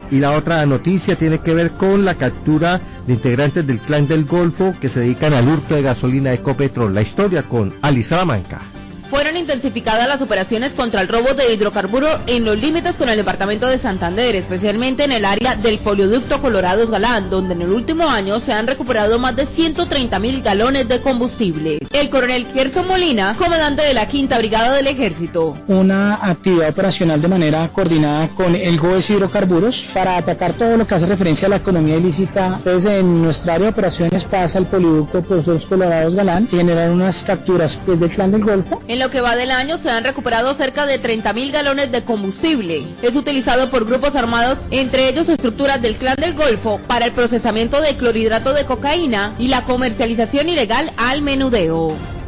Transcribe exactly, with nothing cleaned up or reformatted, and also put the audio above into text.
Y la otra noticia tiene que ver con la captura de integrantes del Clan del Golfo que se dedican al hurto de gasolina de Ecopetrol. La historia con Ali Salamanca. Fueron intensificadas las operaciones contra el robo de hidrocarburos en los límites con el departamento de Santander, especialmente en el área del Poliducto Colorados Galán, donde en el último año se han recuperado más de ciento treinta mil galones de combustible. El coronel Gerson Molina, comandante de la Quinta Brigada del Ejército. Una actividad operacional de manera coordinada con el GOES Hidrocarburos para atacar todo lo que hace referencia a la economía ilícita. Entonces, en nuestra área de operaciones pasa el Poliducto Profesores Colorados Galán, se generan unas capturas pues, del Clan del Golfo. En lo que va del año se han recuperado cerca de treinta mil galones de combustible. Es utilizado por grupos armados, entre ellos estructuras del Clan del Golfo, para el procesamiento de clorhidrato de cocaína y la comercialización ilegal al menudeo.